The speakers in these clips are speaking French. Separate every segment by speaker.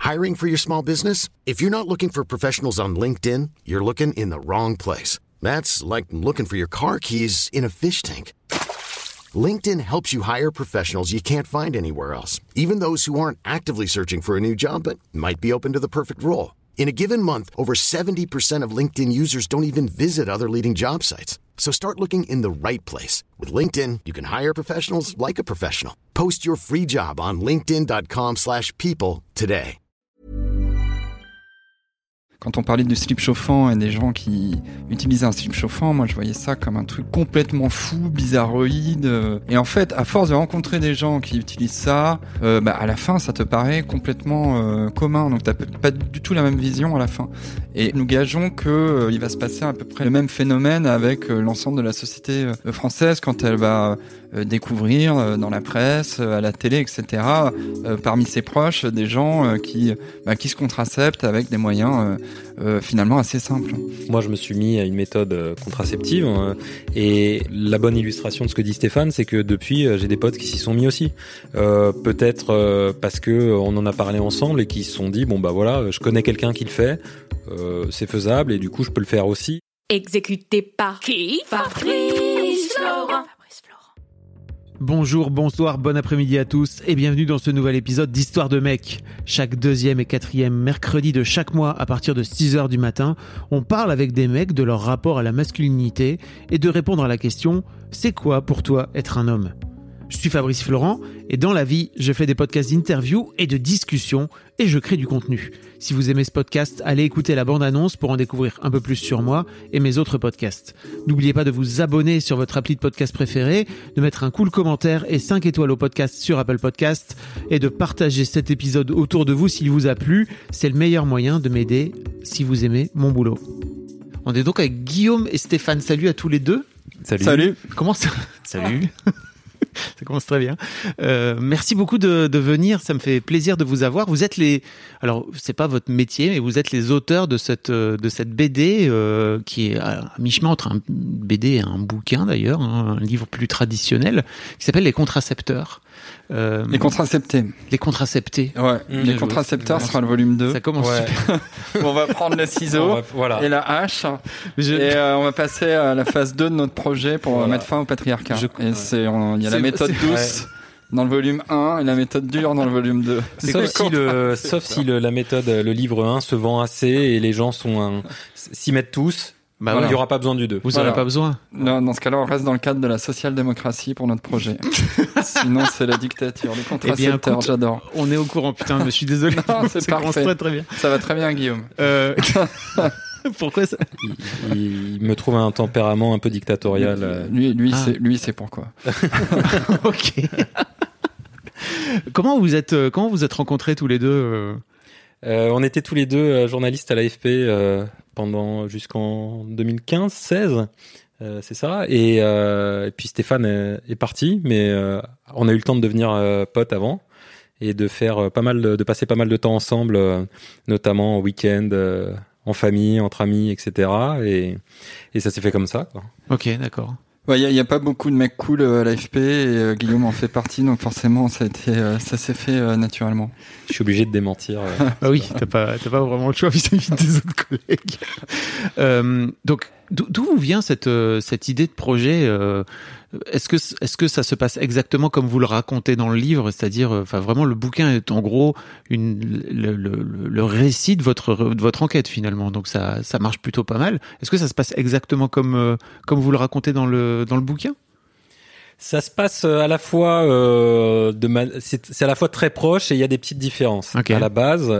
Speaker 1: Hiring for your small business? If you're not looking for professionals on LinkedIn, you're looking in the wrong place. That's like looking for your car keys in a fish tank. LinkedIn helps you hire professionals you can't find anywhere else, even those who aren't actively searching for a new job but might be open to the perfect role. In a given month, over 70% of LinkedIn users don't even visit other leading job sites. So start looking in the right place. With LinkedIn, you can hire professionals like a professional. Post your free job on linkedin.com/people today.
Speaker 2: Quand on parlait de slip chauffant et des gens qui utilisaient un slip chauffant, moi je voyais ça comme un truc complètement fou, bizarroïde. Et en fait, à force de rencontrer des gens qui utilisent ça, à la fin ça te paraît complètement commun. Donc t'as pas du tout la même vision à la fin. Et nous gageons que il va se passer à peu près le même phénomène avec l'ensemble de la société française quand elle va découvrir dans la presse, à la télé, etc. Parmi ses proches, des gens qui se contraceptent avec des moyens finalement assez simples.
Speaker 3: Moi, je me suis mis à une méthode contraceptive et la bonne illustration de ce que dit Stéphane, c'est que depuis, j'ai des potes qui s'y sont mis aussi. Peut-être parce que on en a parlé ensemble et qui se sont dit bon bah voilà, je connais quelqu'un qui le fait, c'est faisable et du coup je peux le faire aussi.
Speaker 4: Exécuté par qui? Fabrice Florent.
Speaker 5: Bonjour, bonsoir, bon après-midi à tous et bienvenue dans ce nouvel épisode d'Histoire de mec. Chaque 2e et 4e mercredi de chaque mois à partir de 6h du matin, on parle avec des mecs de leur rapport à la masculinité et de répondre à la question « C'est quoi pour toi être un homme ?» Je suis Fabrice Florent et dans la vie, je fais des podcasts d'interviews et de discussions et je crée du contenu. Si vous aimez ce podcast, allez écouter la bande-annonce pour en découvrir un peu plus sur moi et mes autres podcasts. N'oubliez pas de vous abonner sur votre appli de podcast préféré, de mettre un cool commentaire et 5 étoiles au podcast sur Apple Podcasts et de partager cet épisode autour de vous s'il vous a plu. C'est le meilleur moyen de m'aider si vous aimez mon boulot. On est donc avec Guillaume et Stéphane. Salut à tous les deux.
Speaker 3: Salut.
Speaker 5: Comment ça? Salut. Ça commence très bien. Merci beaucoup de venir. Ça me fait plaisir de vous avoir. Vous êtes alors c'est pas votre métier, mais vous êtes les auteurs de cette BD qui est à mi-chemin entre un BD et un bouquin d'ailleurs, un livre plus traditionnel qui s'appelle Les Contracepteurs.
Speaker 2: Les contraceptés.
Speaker 5: Les contraceptés.
Speaker 2: Ouais. Les contracepteurs sera le volume 2.
Speaker 5: Ça commence super.
Speaker 2: On va prendre le ciseau et la hache et on va passer à la phase 2 de notre projet pour mettre fin au patriarcat. Il y a la méthode douce dans le volume 1 et la méthode dure dans le volume 2.
Speaker 3: Sauf si la méthode, le livre 1 se vend assez et les gens s'y mettent tous. Il n'y aura pas besoin du 2.
Speaker 5: Vous n'aurez pas besoin.
Speaker 2: Non, dans ce cas-là, on reste dans le cadre de la social-démocratie pour notre projet. Sinon, c'est la dictature. Les contracepteurs, j'adore.
Speaker 5: On est au courant, putain, je suis désolé.
Speaker 2: Non, c'est parfait.
Speaker 5: Très, très bien.
Speaker 2: Ça va très bien, Guillaume.
Speaker 5: Pourquoi ça?
Speaker 3: Il me trouve un tempérament un peu dictatorial.
Speaker 2: Lui, c'est pourquoi.
Speaker 5: Ok. Comment vous êtes rencontrés tous les deux?
Speaker 3: On était tous les deux journalistes à l'AFP jusqu'en 2015-16, c'est ça. Et puis Stéphane est parti, mais on a eu le temps de devenir potes avant et de faire de passer pas mal de temps ensemble, notamment en week-end, en famille, entre amis, etc. Et ça s'est fait comme ça, quoi.
Speaker 5: Ok, d'accord.
Speaker 2: Ouais, y a pas beaucoup de mecs cool à l'AFP et Guillaume en fait partie, donc forcément ça s'est fait naturellement.
Speaker 3: Je suis obligé de démentir.
Speaker 5: Ah oui, t'as pas vraiment le choix vis-à-vis des autres collègues. Donc d'où vous vient cette idée de projet? Est-ce que ça se passe exactement comme vous le racontez dans le livre, c'est-à-dire, vraiment le bouquin est en gros le récit de votre enquête finalement, donc ça marche plutôt pas mal. Est-ce que ça se passe exactement comme vous le racontez dans le bouquin?
Speaker 3: Ça se passe à la fois c'est à la fois très proche et il y a des petites différences.
Speaker 5: Okay.
Speaker 3: À la base,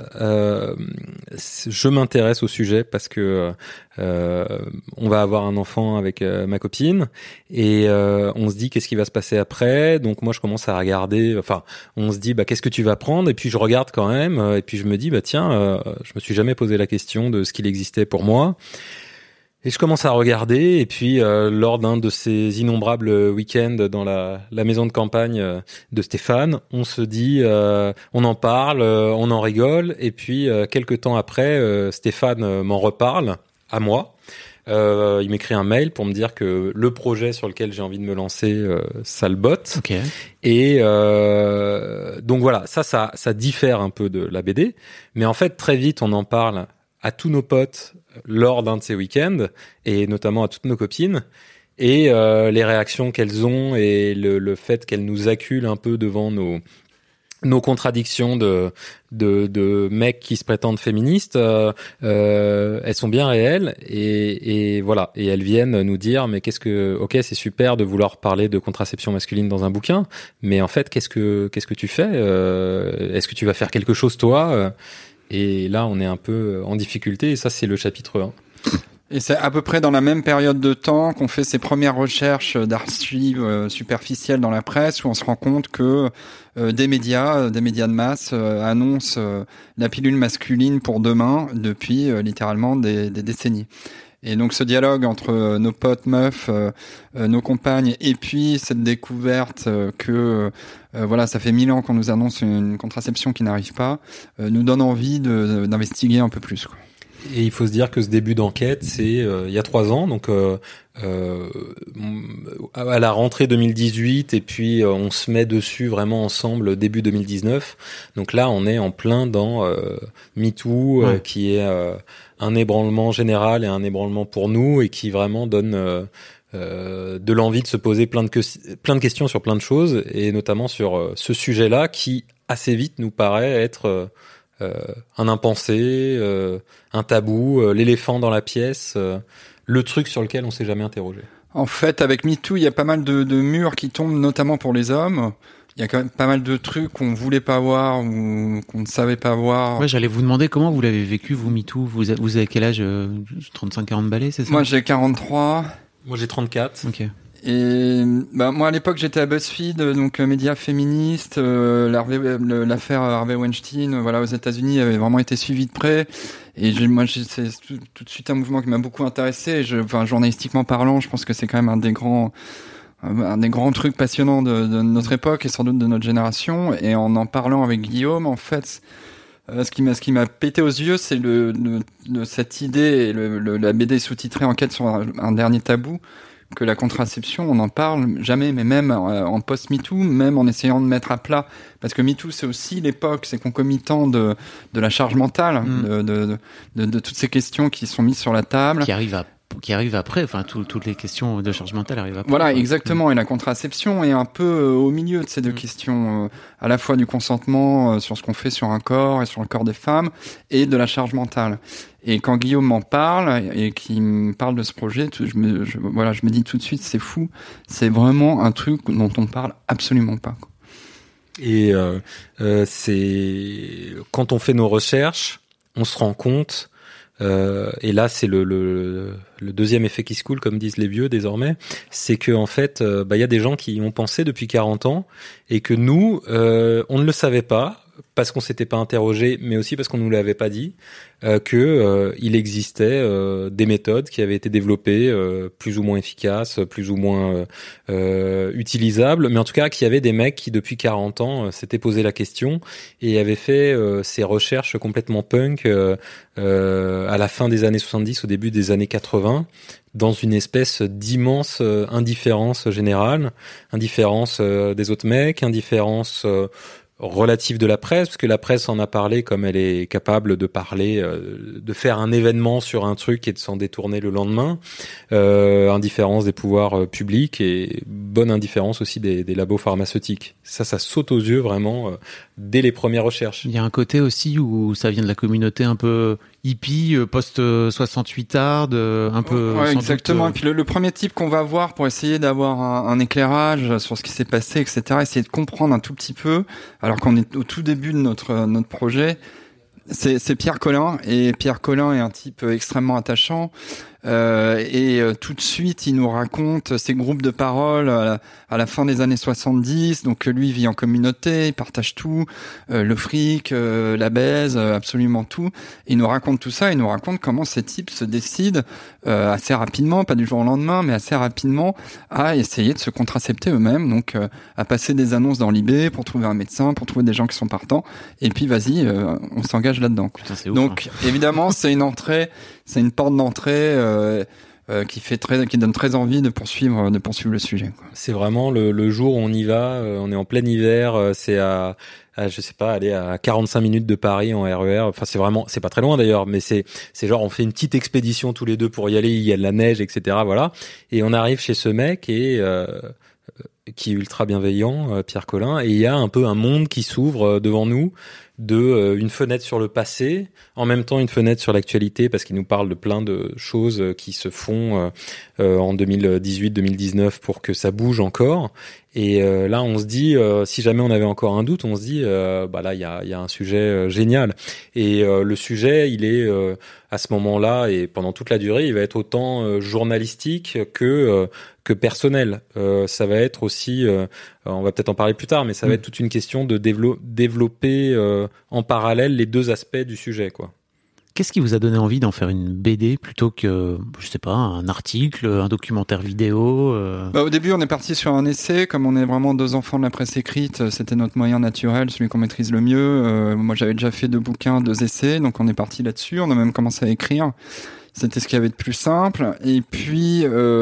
Speaker 3: je m'intéresse au sujet parce que on va avoir un enfant avec ma copine et on se dit qu'est-ce qui va se passer après. Donc moi je commence à regarder, on se dit qu'est-ce que tu vas prendre, et puis je regarde quand même et puis je me dis tiens, je me suis jamais posé la question de ce qu'il existait pour moi. Et je commence à regarder, et puis lors d'un de ces innombrables week-ends dans la maison de campagne de Stéphane, on se dit, on en parle, on en rigole, et puis quelques temps après, Stéphane m'en reparle à moi. il m'écrit un mail pour me dire que le projet sur lequel j'ai envie de me lancer, ça le botte.
Speaker 5: Okay.
Speaker 3: Et donc voilà, ça diffère un peu de la BD, mais en fait très vite on en parle à tous nos potes lors d'un de ces week-ends et notamment à toutes nos copines. Et les réactions qu'elles ont et le fait qu'elles nous acculent un peu devant nos contradictions de mecs qui se prétendent féministes, elles sont bien réelles et voilà. Et elles viennent nous dire mais ok, c'est super de vouloir parler de contraception masculine dans un bouquin, mais en fait qu'est-ce que tu fais, est-ce que tu vas faire quelque chose toi? Et là on est un peu en difficulté et ça c'est le chapitre 1.
Speaker 2: Et c'est à peu près dans la même période de temps qu'on fait ces premières recherches d'archives superficielles dans la presse où on se rend compte que des médias de masse annoncent la pilule masculine pour demain depuis littéralement des décennies. Et donc ce dialogue entre nos potes meufs, nos compagnes et puis cette découverte que voilà, ça fait 1000 ans qu'on nous annonce une contraception qui n'arrive pas, nous donne envie d'investiguer un peu plus, quoi.
Speaker 3: Et il faut se dire que ce début d'enquête, c'est il y a 3 ans, donc à la rentrée 2018, et puis on se met dessus vraiment ensemble début 2019. Donc là, on est en plein dans MeToo, qui est un ébranlement général et un ébranlement pour nous, et qui vraiment donne de l'envie de se poser plein de questions sur plein de choses, et notamment sur ce sujet-là qui assez vite nous paraît être un impensé, un tabou, l'éléphant dans la pièce, le truc sur lequel on s'est jamais interrogé.
Speaker 2: En fait, avec MeToo, il y a pas mal de murs qui tombent, notamment pour les hommes. Il y a quand même pas mal de trucs qu'on voulait pas voir ou qu'on ne savait pas voir.
Speaker 5: Ouais, j'allais vous demander comment vous l'avez vécu, vous, MeToo. Vous avez quel âge? 35-40 balais, c'est ça?
Speaker 2: Moi, j'ai 43.
Speaker 3: Moi, j'ai 34.
Speaker 5: Ok.
Speaker 2: Et moi à l'époque j'étais à BuzzFeed, donc média féministe, l'affaire Harvey Weinstein, voilà, aux États-Unis avait vraiment été suivie de près. Et c'est tout de suite un mouvement qui m'a beaucoup intéressé. Journalistiquement parlant, je pense que c'est quand même un des grands trucs passionnants de notre époque et sans doute de notre génération. Et en parlant avec Guillaume, en fait, ce qui m'a pété aux yeux, c'est cette idée et la BD sous-titrée Enquête sur un dernier tabou. Que la contraception, on n'en parle jamais, mais même en post-MeToo, même en essayant de mettre à plat, parce que MeToo, c'est aussi l'époque, c'est concomitant de la charge mentale, de toutes ces questions qui sont mises sur la table.
Speaker 5: Qui arrive après, enfin toutes les questions de charge mentale arrivent après.
Speaker 2: Voilà, exactement. Et la contraception est un peu au milieu de ces deux questions, à la fois du consentement sur ce qu'on fait sur un corps et sur le corps des femmes, et de la charge mentale. Et quand Guillaume m'en parle et qu'il me parle de ce projet, je me dis tout de suite, c'est fou. C'est vraiment un truc dont on parle absolument pas, quoi.
Speaker 3: Et c'est quand on fait nos recherches, on se rend compte. Et là, c'est le deuxième effet qui se coule, comme disent les vieux désormais, c'est que en fait, il y a des gens qui y ont pensé depuis 40 ans et que nous, on ne le savait pas parce qu'on s'était pas interrogé, mais aussi parce qu'on nous l'avait pas dit, que il existait des méthodes qui avaient été développées, plus ou moins efficaces, plus ou moins utilisables, mais en tout cas qu'il y avait des mecs qui depuis 40 ans s'étaient posé la question et avaient fait ces recherches complètement punk à la fin des années 70, au début des années 80, dans une espèce d'immense indifférence générale, indifférence des autres mecs, indifférence relative de la presse, parce que la presse en a parlé comme elle est capable de parler, de faire un événement sur un truc et de s'en détourner le lendemain, indifférence des pouvoirs publics et bonne indifférence aussi des labos pharmaceutiques. Ça saute aux yeux vraiment dès les premières recherches.
Speaker 5: Il y a un côté aussi où ça vient de la communauté un peu hippie, post-68 hard, un peu...
Speaker 2: Ouais, exactement. Et puis le premier type qu'on va voir pour essayer d'avoir un éclairage sur ce qui s'est passé, etc., essayer de comprendre un tout petit peu, alors qu'on est au tout début de notre projet, c'est Pierre Collin. Et Pierre Collin est un type extrêmement attachant. Et tout de suite, il nous raconte ces groupes de parole à la fin des années 70. Donc lui, il vit en communauté, il partage tout, le fric, la baise, absolument tout. Et il nous raconte tout ça, il nous raconte comment ces types se décident assez rapidement, pas du jour au lendemain, mais assez rapidement, à essayer de se contracepter eux-mêmes. Donc à passer des annonces dans l'IB pour trouver un médecin, pour trouver des gens qui sont partants. Et puis vas-y, on s'engage là-dedans.
Speaker 5: Putain, c'est ouf,
Speaker 2: donc évidemment, c'est une porte d'entrée qui donne très envie de poursuivre le sujet, quoi.
Speaker 3: C'est vraiment le jour où on y va, on est en plein hiver, c'est à je sais pas, aller à 45 minutes de Paris en RER. Enfin, c'est pas très loin d'ailleurs, mais c'est genre on fait une petite expédition tous les deux pour y aller. Il y a de la neige, etc. Voilà. Et on arrive chez ce mec et qui est ultra bienveillant, Pierre Collin. Et il y a un peu un monde qui s'ouvre devant nous, une fenêtre sur le passé, en même temps une fenêtre sur l'actualité, parce qu'il nous parle de plein de choses qui se font en 2018-2019 pour que ça bouge encore. Et là, on se dit, si jamais on avait encore un doute, on se dit, là, il y a un sujet génial. Et le sujet, il est à ce moment-là et pendant toute la durée, il va être autant journalistique que personnel. Ça va être aussi, on va peut-être en parler plus tard, mais ça va être toute une question de développer en parallèle les deux aspects du sujet, quoi.
Speaker 5: Qu'est-ce qui vous a donné envie d'en faire une BD plutôt que, je sais pas, un article, un documentaire vidéo
Speaker 2: Au début, on est parti sur un essai. Comme on est vraiment deux enfants de la presse écrite, c'était notre moyen naturel, celui qu'on maîtrise le mieux. Moi, j'avais déjà fait 2 bouquins, 2 essais, donc on est parti là-dessus. On a même commencé à écrire. C'était ce qu'il y avait de plus simple. Et puis,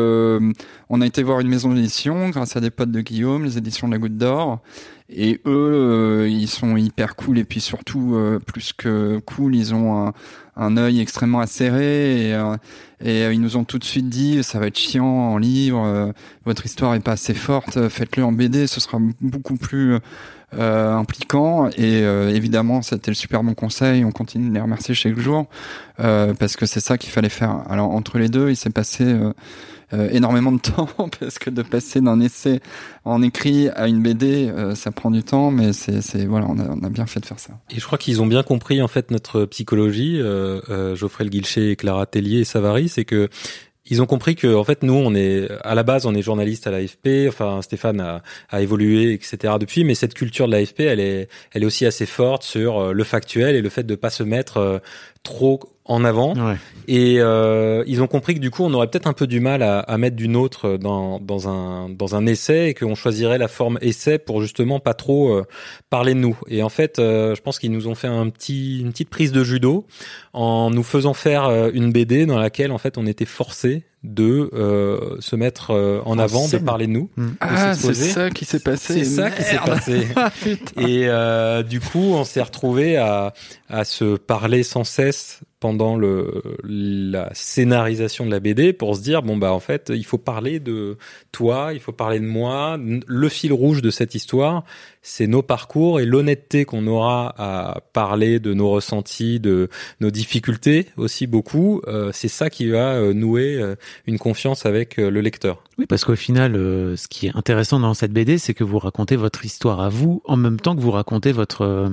Speaker 2: on a été voir une maison d'édition grâce à des potes de Guillaume, les éditions de la Goutte d'Or. Et eux, ils sont hyper cool. Et puis surtout, plus que cool, ils ont un œil extrêmement acéré. Et ils nous ont tout de suite dit, ça va être chiant en livre, votre histoire est pas assez forte, faites-le en BD, ce sera beaucoup plus impliquant. Et évidemment, c'était le super bon conseil. On continue de les remercier chaque jour parce que c'est ça qu'il fallait faire. Alors entre les deux, il s'est passé énormément de temps parce que de passer d'un essai en écrit à une BD, ça prend du temps, mais voilà, on a bien fait de faire ça.
Speaker 3: Et je crois qu'ils ont bien compris en fait notre psychologie, Geoffrey Le Guilcher, Clara Tellier et Savary, c'est que ils ont compris que en fait nous à la base on est journaliste à l'AFP, enfin Stéphane a évolué etc. depuis, mais cette culture de l'AFP elle est aussi assez forte sur le factuel et le fait de pas se mettre trop en avant. Ouais. Et ils ont compris que du coup on aurait peut-être un peu du mal à mettre du nôtre dans un essai et qu'on choisirait la forme essai pour justement pas trop parler de nous. Et en fait je pense qu'ils nous ont fait une petite prise de judo en nous faisant faire une BD dans laquelle en fait on était forcé de se mettre en avant, de parler de nous.
Speaker 2: C'est ça qui s'est passé.
Speaker 3: C'est ça qui s'est passé. Et du coup, on s'est retrouvés à se parler sans cesse pendant la scénarisation de la BD pour se dire bon bah en fait il faut parler de toi, il faut parler de moi. Le fil rouge de cette histoire, c'est nos parcours et l'honnêteté qu'on aura à parler de nos ressentis, de nos difficultés aussi beaucoup. C'est ça qui va nouer une confiance avec le lecteur.
Speaker 5: Oui, parce qu'au final, ce qui est intéressant dans cette BD, c'est que vous racontez votre histoire à vous en même temps que vous racontez votre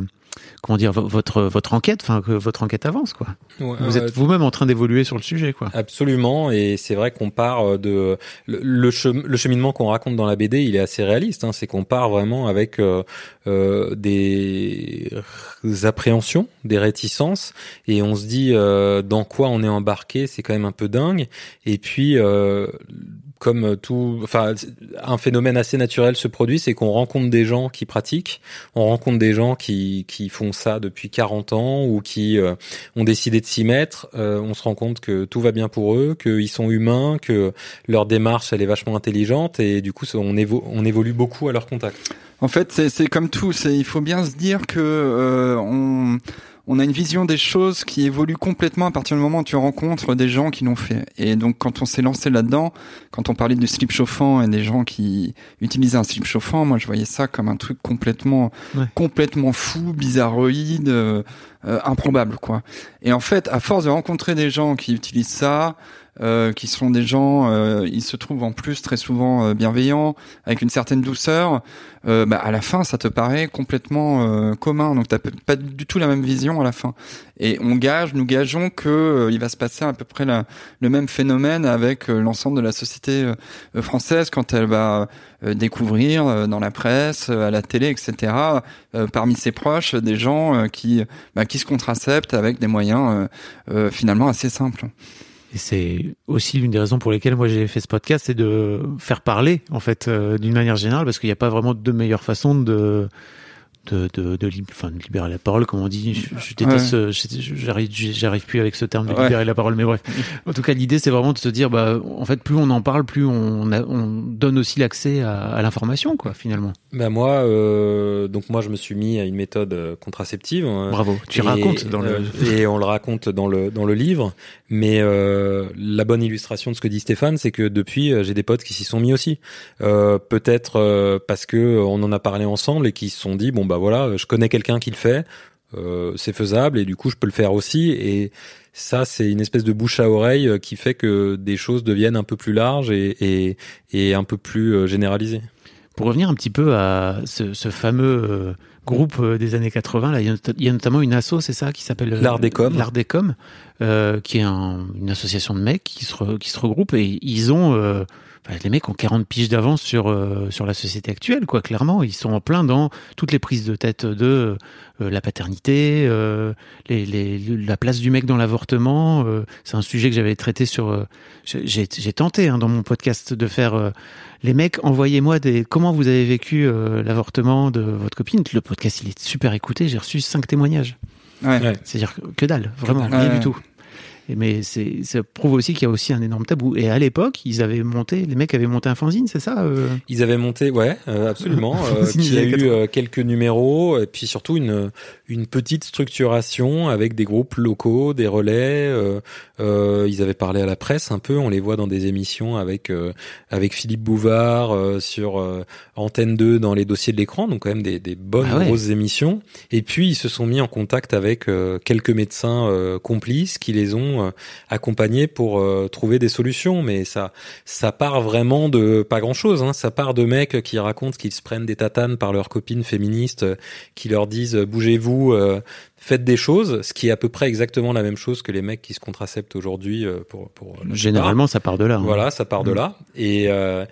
Speaker 5: enquête, enfin que votre enquête avance, quoi. Ouais, vous êtes vous-même en train d'évoluer sur le sujet, quoi.
Speaker 3: Absolument, et c'est vrai qu'on part de le cheminement qu'on raconte dans la BD, il est assez réaliste. C'est qu'on part vraiment avec des appréhensions, des réticences, et on se dit dans quoi on est embarqué, c'est quand même un peu dingue. Et puis comme un phénomène assez naturel se produit, c'est qu'on rencontre des gens qui pratiquent, on rencontre des gens qui font ça depuis 40 ans ou qui ont décidé de s'y mettre. On se rend compte que tout va bien pour eux, qu'ils sont humains, que leur démarche elle est vachement intelligente et du coup on évolue beaucoup à leur contact.
Speaker 2: En fait, c'est comme tout, il faut bien se dire que on a une vision des choses qui évolue complètement à partir du moment où tu rencontres des gens qui l'ont fait. Et donc, quand on s'est lancé là-dedans, quand on parlait du slip chauffant et des gens qui utilisaient un slip chauffant, moi, je voyais ça comme un truc complètement fou, bizarroïde, improbable, quoi. Et en fait, à force de rencontrer des gens qui utilisent ça, qui sont des gens, ils se trouvent en plus très souvent bienveillants, avec une certaine douceur, à la fin ça te paraît complètement commun, donc t'as pas du tout la même vision à la fin. Et nous gageons que il va se passer à peu près le même phénomène avec l'ensemble de la société française quand elle va découvrir dans la presse, à la télé, etc. Parmi ses proches, des gens qui se contraceptent avec des moyens finalement assez simples.
Speaker 5: Et c'est aussi l'une des raisons pour lesquelles moi j'ai fait ce podcast, c'est de faire parler en fait d'une manière générale, parce qu'il n'y a pas vraiment de meilleure façon de de libérer la parole, comme on dit. Je déteste, j'arrive plus avec ce terme de libérer la parole, mais bref. En tout cas, l'idée, c'est vraiment de se dire, en fait, plus on en parle, plus on donne aussi l'accès à l'information, quoi, finalement.
Speaker 3: Moi, je me suis mis à une méthode contraceptive.
Speaker 5: Bravo. Tu racontes
Speaker 3: et on le raconte dans le livre. Mais la bonne illustration de ce que dit Stéphane, c'est que depuis, j'ai des potes qui s'y sont mis aussi. Peut-être parce que on en a parlé ensemble et qui se sont dit, voilà, je connais quelqu'un qui le fait, c'est faisable et du coup, je peux le faire aussi. Et ça, c'est une espèce de bouche à oreille qui fait que des choses deviennent un peu plus larges et un peu plus généralisées.
Speaker 5: Pour revenir un petit peu à ce fameux groupe des années 80, là, il y a notamment une asso, c'est ça, qui s'appelle
Speaker 3: l'Art des Coms,
Speaker 5: qui est une association de mecs qui se regroupent et ils ont les mecs ont 40 piges d'avance sur la société actuelle, quoi. Clairement, ils sont en plein dans toutes les prises de tête de la paternité, la place du mec dans l'avortement. C'est un sujet que j'avais traité sur. J'ai tenté dans mon podcast de faire les mecs. Envoyez-moi comment vous avez vécu l'avortement de votre copine. Le podcast il est super écouté. J'ai reçu 5 témoignages.
Speaker 2: Ouais.
Speaker 5: C'est-à-dire que dalle, vraiment rien du tout. Mais ça prouve aussi qu'il y a aussi un énorme tabou. Et à l'époque, les mecs avaient monté un fanzine, c'est ça
Speaker 3: Ils avaient monté, absolument. Il y a eu quelques numéros, et puis surtout une petite structuration avec des groupes locaux, des relais. Ils avaient parlé à la presse un peu. On les voit dans des émissions avec Philippe Bouvard sur Antenne 2 dans les dossiers de l'écran, donc quand même des bonnes grosses émissions. Et puis ils se sont mis en contact avec quelques médecins complices qui les ont accompagnés pour trouver des solutions. Mais ça part vraiment de pas grand-chose. Ça part de mecs qui racontent qu'ils se prennent des tatanes par leurs copines féministes qui leur disent bougez-vous, faites des choses, ce qui est à peu près exactement la même chose que les mecs qui se contraceptent aujourd'hui pour
Speaker 5: généralement ça part de là.
Speaker 3: Voilà, ça part de là et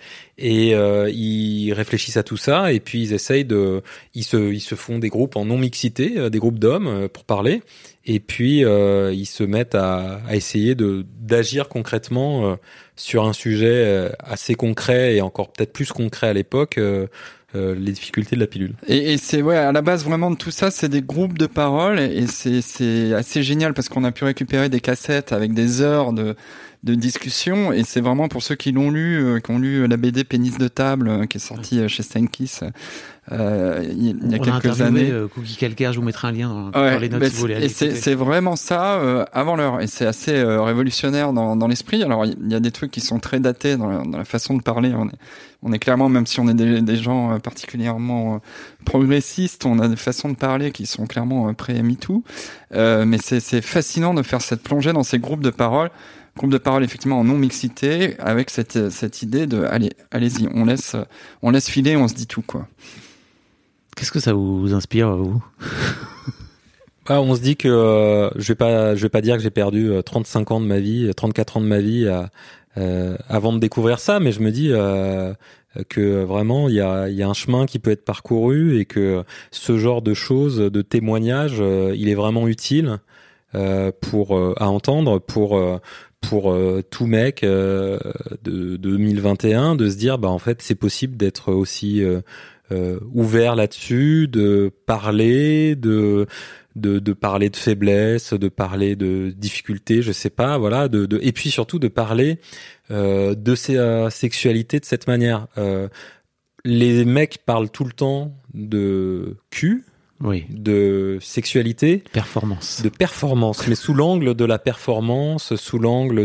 Speaker 3: ils réfléchissent à tout ça et puis ils essayent ils se font des groupes en non mixité, des groupes d'hommes pour parler et puis ils se mettent à essayer d'agir concrètement sur un sujet assez concret et encore peut-être plus concret à l'époque. Les difficultés de la pilule.
Speaker 2: Et c'est à la base vraiment de tout ça, c'est des groupes de parole et c'est assez génial parce qu'on a pu récupérer des cassettes avec des heures de discussion et c'est vraiment pour ceux qui l'ont lu, qui ont lu la BD Pénis de table qui est sortie chez Steinkiss il y a quelques années.
Speaker 5: Cookie Calcaire, je vous mettrai un lien dans les notes si vous voulez aller écouter.
Speaker 2: C'est vraiment ça avant l'heure et c'est assez révolutionnaire dans l'esprit. Alors il y a des trucs qui sont très datés dans la façon de parler. On est clairement, même si on est des gens particulièrement progressistes, on a des façons de parler qui sont clairement pré-MeToo. Mais c'est fascinant de faire cette plongée dans ces groupes de parole. Groupe de parole effectivement en non-mixité, avec cette idée de allez-y, on laisse filer, on se dit tout, quoi.
Speaker 5: Qu'est-ce que ça vous inspire, vous?
Speaker 3: On se dit que je vais pas dire que j'ai perdu 35 ans de ma vie, 34 ans de ma vie avant de découvrir ça, mais je me dis que vraiment il y a un chemin qui peut être parcouru et que ce genre de choses, de témoignages, il est vraiment utile à entendre pour tout mec de 2021 de se dire en fait c'est possible d'être aussi ouvert là-dessus, de parler de parler de faiblesse, de parler de difficultés, je sais pas, voilà, et puis surtout de parler de sa sexualité de cette manière. Les mecs parlent tout le temps de cul, de sexualité, de performance, mais sous l'angle de la performance, sous l'angle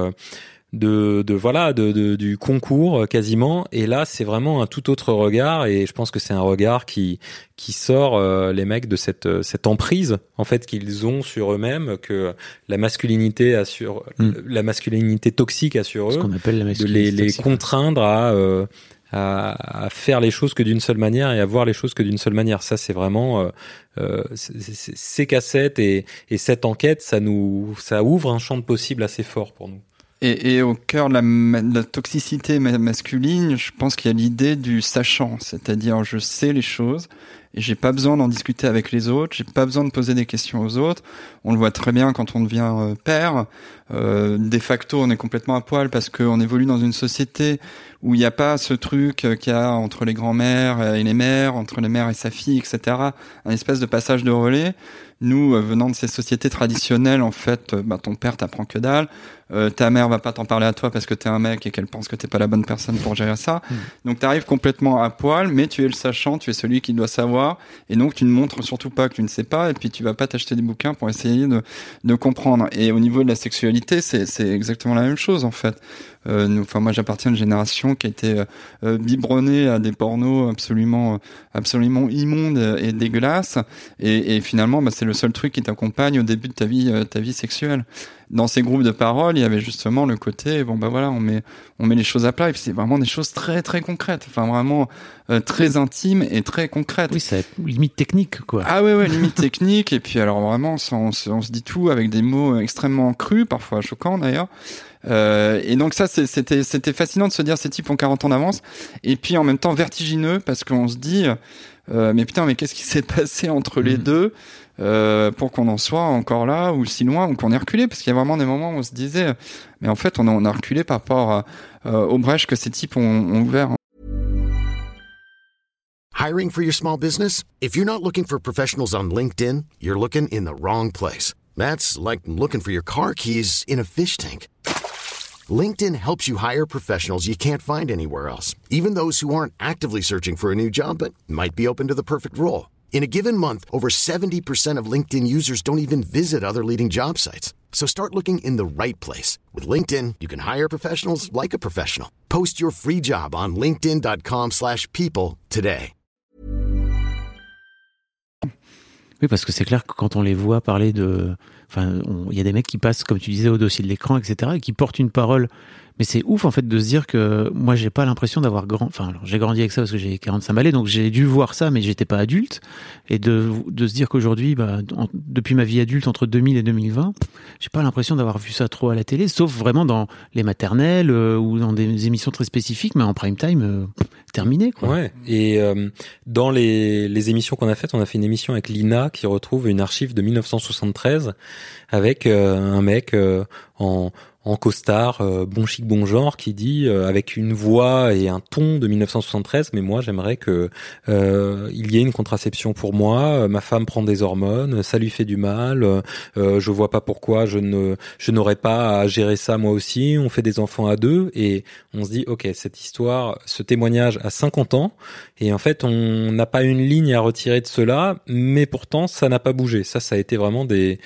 Speaker 3: du concours quasiment. Et là, c'est vraiment un tout autre regard. Et je pense que c'est un regard qui sort les mecs de cette emprise en fait qu'ils ont sur eux-mêmes, que la masculinité la masculinité toxique a sur eux,
Speaker 5: ce qu'on appelle la masculinité
Speaker 3: de les contraindre à faire les choses que d'une seule manière et à voir les choses que d'une seule manière. Ça, c'est vraiment ces cassettes et cette enquête, ça ouvre un champ de possibles assez fort pour nous.
Speaker 2: Et au cœur de la toxicité masculine, je pense qu'il y a l'idée du sachant, c'est-à-dire je sais les choses et j'ai pas besoin d'en discuter avec les autres, j'ai pas besoin de poser des questions aux autres. On le voit très bien quand on devient père. De facto, on est complètement à poil parce qu'on évolue dans une société où il n'y a pas ce truc qu'il y a entre les grands-mères et les mères, entre les mères et sa fille, etc. Un espèce de passage de relais. Nous, venant de ces sociétés traditionnelles, en fait, ton père t'apprend que dalle, ta mère va pas t'en parler à toi parce que t'es un mec et qu'elle pense que t'es pas la bonne personne pour gérer ça. Donc t'arrives complètement à poil, mais tu es le sachant, tu es celui qui doit savoir, et donc tu ne montres surtout pas que tu ne sais pas, et puis tu vas pas t'acheter des bouquins pour essayer de comprendre. Et au niveau de la sexualité, c'est exactement la même chose, en fait. Moi, j'appartiens à une génération qui a été biberonnée à des pornos absolument immondes et dégueulasses, et finalement, c'est le seul truc qui t'accompagne au début de ta vie sexuelle. Dans ces groupes de parole, il y avait justement le côté, on met les choses à plat, et puis c'est vraiment des choses très très concrètes, enfin vraiment très intimes et très concrètes.
Speaker 5: Oui, c'est limite technique, quoi.
Speaker 2: Ah ouais, limite technique, et puis alors vraiment, on se dit tout avec des mots extrêmement crus, parfois choquants d'ailleurs. Et donc ça, c'était fascinant de se dire ces types ont 40 ans d'avance, et puis en même temps vertigineux, parce qu'on se dit, mais qu'est-ce qui s'est passé entre les deux pour qu'on en soit encore là ou si loin, ou qu'on ait reculé, parce qu'il y a vraiment des moments où on se disait mais en fait on a reculé par rapport aux brèches que ces types ont ouvert.
Speaker 1: Hiring for your small business? If you're not looking for professionals on LinkedIn, you're looking in the wrong place. That's like looking for your car keys in a fish tank. LinkedIn helps you hire professionals you can't find anywhere else, even those who aren't actively searching for a new job but might be open to the perfect role. In a given month, over 70% of LinkedIn users don't even visit other leading job sites. So start looking in the right place. With LinkedIn, you can hire professionals like a professional. Post your free job on linkedin.com/people today.
Speaker 5: Oui, parce que c'est clair que quand on les voit parler il y a des mecs qui passent, comme tu disais, au dossier de l'écran, etc., et qui portent une parole. Mais c'est ouf, en fait, de se dire que moi, j'ai pas l'impression d'avoir j'ai grandi avec ça parce que j'ai 45 balais, donc j'ai dû voir ça, mais j'étais pas adulte. Et de se dire qu'aujourd'hui, depuis ma vie adulte, entre 2000 et 2020, j'ai pas l'impression d'avoir vu ça trop à la télé, sauf vraiment dans les maternelles ou dans des émissions très spécifiques, mais en prime time, terminé, quoi.
Speaker 3: Ouais. Et dans les émissions qu'on a faites, on a fait une émission avec Lina qui retrouve une archive de 1973 avec un mec en costard, bon chic, bon genre, qui dit avec une voix et un ton de 1973, mais moi j'aimerais que il y ait une contraception pour moi. Ma femme prend des hormones, ça lui fait du mal. Je vois pas pourquoi je n'aurais pas à gérer ça moi aussi. On fait des enfants à deux et on se dit ok, cette histoire, ce témoignage a 50 ans et en fait on n'a pas une ligne à retirer de cela, mais pourtant ça n'a pas bougé. Ça a été vraiment des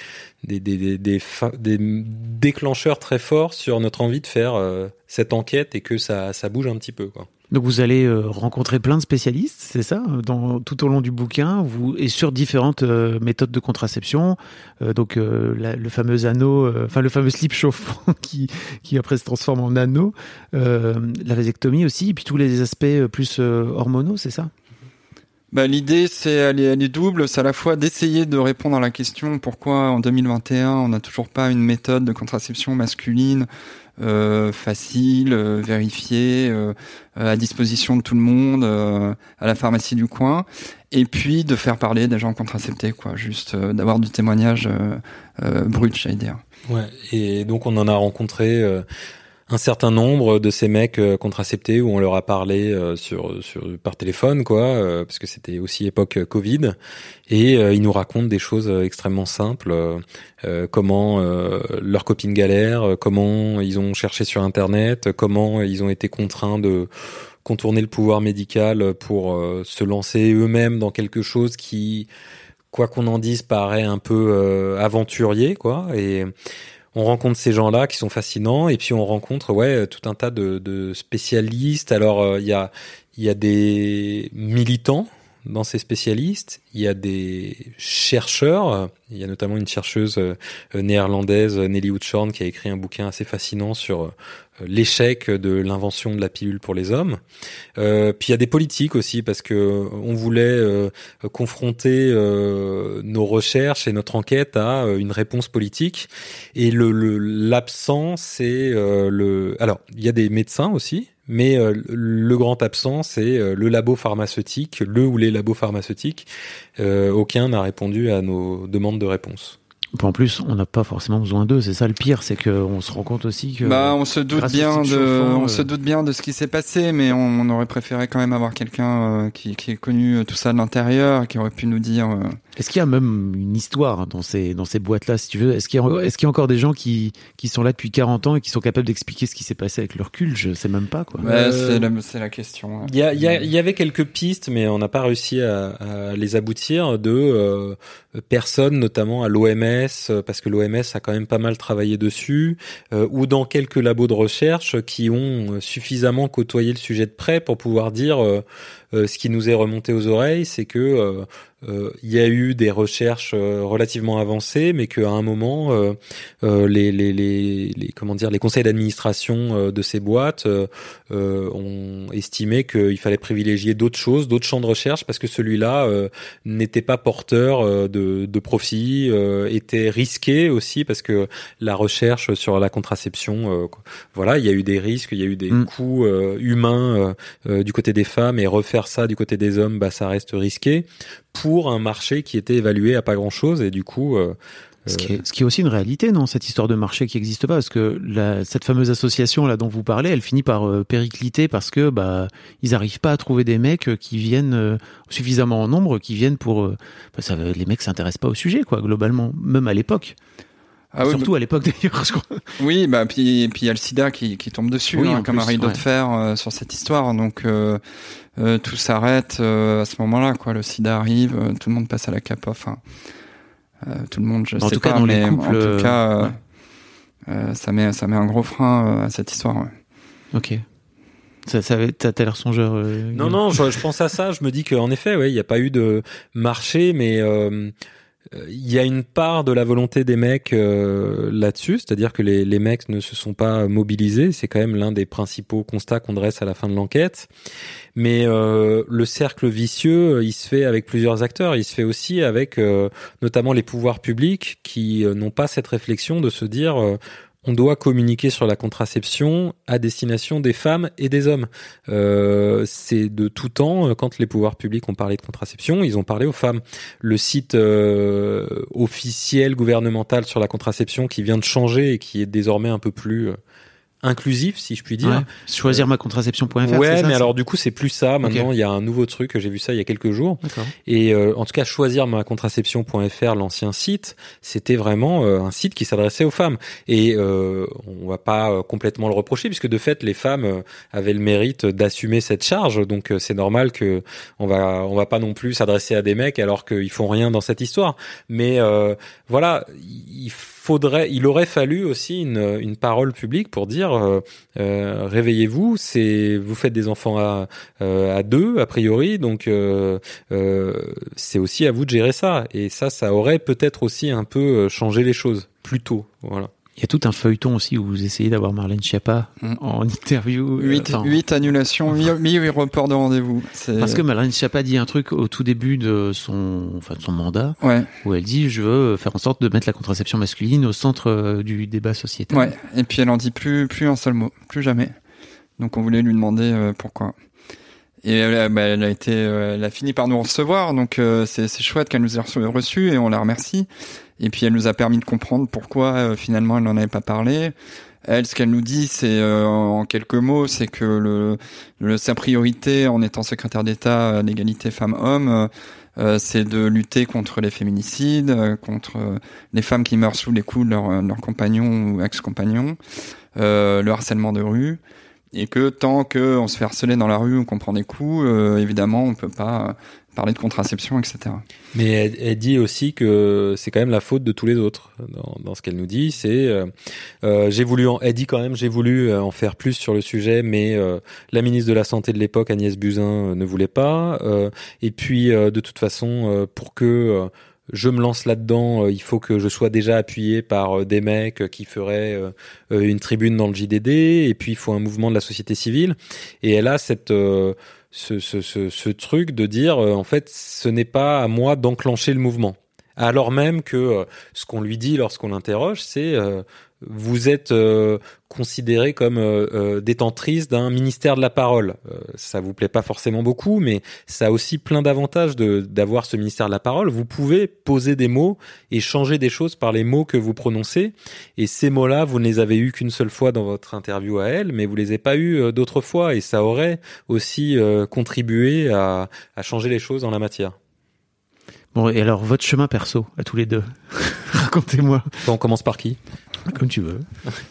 Speaker 3: déclencheurs très forts sur notre envie de faire cette enquête et que ça bouge un petit peu, quoi.
Speaker 5: Donc vous allez rencontrer plein de spécialistes, c'est ça, tout au long du bouquin, et sur différentes méthodes de contraception. Le fameux anneau, le fameux slip chauffant qui après se transforme en anneau, la vasectomie aussi, et puis tous les aspects plus hormonaux, c'est ça?
Speaker 2: L'idée, elle est double. C'est à la fois d'essayer de répondre à la question pourquoi en 2021 on n'a toujours pas une méthode de contraception masculine facile, vérifiée, à disposition de tout le monde, à la pharmacie du coin, et puis de faire parler des gens contraceptés, quoi. Juste d'avoir du témoignage brut, j'allais dire.
Speaker 3: Ouais. Et donc on en a rencontré un certain nombre de ces mecs contraceptés où on leur a parlé par téléphone, quoi, parce que c'était aussi époque Covid, et ils nous racontent des choses extrêmement simples, comment leurs copines galèrent, comment ils ont cherché sur Internet, comment ils ont été contraints de contourner le pouvoir médical pour se lancer eux-mêmes dans quelque chose qui, quoi qu'on en dise, paraît un peu aventurier, quoi. Et on rencontre ces gens-là qui sont fascinants, et puis on rencontre tout un tas de spécialistes. Alors il y a des militants dans ces spécialistes, il y a des chercheurs, il y a notamment une chercheuse néerlandaise, Nelly Houtschorn, qui a écrit un bouquin assez fascinant sur l'échec de l'invention de la pilule pour les hommes. Puis il y a des politiques aussi, parce que on voulait confronter nos recherches et notre enquête à une réponse politique. Et l'absent, c'est alors il y a des médecins aussi, mais le grand absent, c'est le labo pharmaceutique, le ou les labos pharmaceutiques. Aucun n'a répondu à nos demandes de réponse.
Speaker 5: En plus, on n'a pas forcément besoin d'eux. C'est ça le pire, c'est qu'on se rend compte aussi que.
Speaker 2: On se doute bien de ce qui s'est passé, mais on aurait préféré quand même avoir quelqu'un qui ait connu tout ça de l'intérieur, qui aurait pu nous dire.
Speaker 5: Est-ce qu'il y a même une histoire dans ces boîtes-là, si tu veux? Est-ce qu'il y a encore des gens qui sont là depuis 40 ans et qui sont capables d'expliquer ce qui s'est passé avec le recul? Je sais même pas, quoi.
Speaker 2: Ouais, c'est la question.
Speaker 3: Il y avait quelques pistes, mais on n'a pas réussi à les aboutir de personnes, notamment à l'OMS, parce que l'OMS a quand même pas mal travaillé dessus, ou dans quelques labos de recherche qui ont suffisamment côtoyé le sujet de près pour pouvoir dire ce qui nous est remonté aux oreilles, c'est que il y a eu des recherches relativement avancées, mais qu'à un moment les conseils d'administration de ces boîtes ont estimé qu'il fallait privilégier d'autres choses, d'autres champs de recherche, parce que celui-là n'était pas porteur de profit, était risqué aussi parce que la recherche sur la contraception, voilà, il y a eu des risques, il y a eu des coûts humains du côté des femmes, et refaire ça du côté des hommes, ça reste risqué pour un marché qui était évalué à pas grand-chose, et du coup
Speaker 5: ce qui est aussi une réalité, non, cette histoire de marché qui n'existe pas, parce que cette fameuse association là dont vous parlez, elle finit par péricliter parce que ils n'arrivent pas à trouver des mecs qui viennent suffisamment en nombre, qui viennent pour les mecs s'intéressent pas au sujet, quoi, globalement, même à l'époque. Surtout à l'époque d'ailleurs, je crois.
Speaker 2: Oui, puis il y a le sida qui tombe dessus,
Speaker 5: oui,
Speaker 2: comme un rideau de fer sur cette histoire, donc tout s'arrête à ce moment-là, quoi. Le sida arrive, tout le monde passe à la cape, enfin tout le monde, je sais pas, mais en tout cas, ça met un gros frein à cette histoire. Ouais.
Speaker 5: Ok. T'as l'air songeur.
Speaker 3: Non, je pense à ça. Je me dis qu'en effet, il n'y a pas eu de marché, mais il y a une part de la volonté des mecs là-dessus, c'est-à-dire que les mecs ne se sont pas mobilisés. C'est quand même l'un des principaux constats qu'on dresse à la fin de l'enquête. Mais le cercle vicieux, il se fait avec plusieurs acteurs. Il se fait aussi avec notamment les pouvoirs publics qui n'ont pas cette réflexion de se dire on doit communiquer sur la contraception à destination des femmes et des hommes. C'est de tout temps, quand les pouvoirs publics ont parlé de contraception, ils ont parlé aux femmes. Le site officiel gouvernemental sur la contraception qui vient de changer et qui est désormais un peu plus inclusif, si je puis dire.
Speaker 5: Ouais. Choisirmacontraception.fr.
Speaker 3: Ouais,
Speaker 5: c'est ça,
Speaker 3: mais alors du coup, c'est plus ça. Maintenant, il y a un nouveau truc, j'ai vu ça il y a quelques jours.
Speaker 5: D'accord.
Speaker 3: Et en tout cas, choisirmacontraception.fr, l'ancien site, c'était vraiment un site qui s'adressait aux femmes. Et on va pas complètement le reprocher, puisque de fait, les femmes avaient le mérite d'assumer cette charge. Donc c'est normal que on va pas non plus s'adresser à des mecs alors qu'ils font rien dans cette histoire. Mais voilà, il aurait fallu aussi une parole publique pour dire réveillez-vous, vous faites des enfants à deux a priori, donc c'est aussi à vous de gérer ça. Et ça aurait peut-être aussi un peu changé les choses plus tôt. Voilà.
Speaker 5: Il y a tout un feuilleton aussi où vous essayez d'avoir Marlène Schiappa en interview.
Speaker 2: 8 annulations, 8 reports de rendez-vous.
Speaker 5: Parce que Marlène Schiappa dit un truc au tout début de son mandat, où elle dit je veux faire en sorte de mettre la contraception masculine au centre du débat sociétal. Ouais.
Speaker 2: Et puis elle en dit plus un seul mot, plus jamais. Donc on voulait lui demander pourquoi. Et elle a fini par nous recevoir, donc c'est chouette qu'elle nous ait reçus et on la remercie. Et puis elle nous a permis de comprendre pourquoi finalement elle n'en avait pas parlé. Elle, ce qu'elle nous dit, c'est en quelques mots, c'est que sa priorité en étant secrétaire d'État à l'égalité femmes-hommes, c'est de lutter contre les féminicides, contre les femmes qui meurent sous les coups de leurs compagnons ou ex-compagnons, le harcèlement de rue. Et que tant qu'on se fait harceler dans la rue ou qu'on prend des coups, évidemment, on peut pas parler de contraception, etc.
Speaker 3: Mais elle dit aussi que c'est quand même la faute de tous les autres. Dans ce qu'elle nous dit, c'est elle dit quand même j'ai voulu en faire plus sur le sujet, mais la ministre de la Santé de l'époque, Agnès Buzyn, ne voulait pas. Et puis de toute façon, pour que je me lance là-dedans, il faut que je sois déjà appuyé par des mecs qui feraient une tribune dans le JDD, et puis il faut un mouvement de la société civile. Et elle a ce truc de dire en fait ce n'est pas à moi d'enclencher le mouvement. Alors même que ce qu'on lui dit lorsqu'on l'interroge, c'est vous êtes considérée comme détentrice d'un ministère de la parole. Ça vous plaît pas forcément beaucoup, mais ça a aussi plein d'avantages d'avoir ce ministère de la parole. Vous pouvez poser des mots et changer des choses par les mots que vous prononcez. Et ces mots-là, vous ne les avez eus qu'une seule fois dans votre interview à elle, mais vous les avez pas eus d'autres fois. Et ça aurait aussi contribué à changer les choses en la matière.
Speaker 5: Bon, et alors, votre chemin perso, à tous les deux. Racontez-moi.
Speaker 3: On commence par qui ?
Speaker 5: Comme tu veux.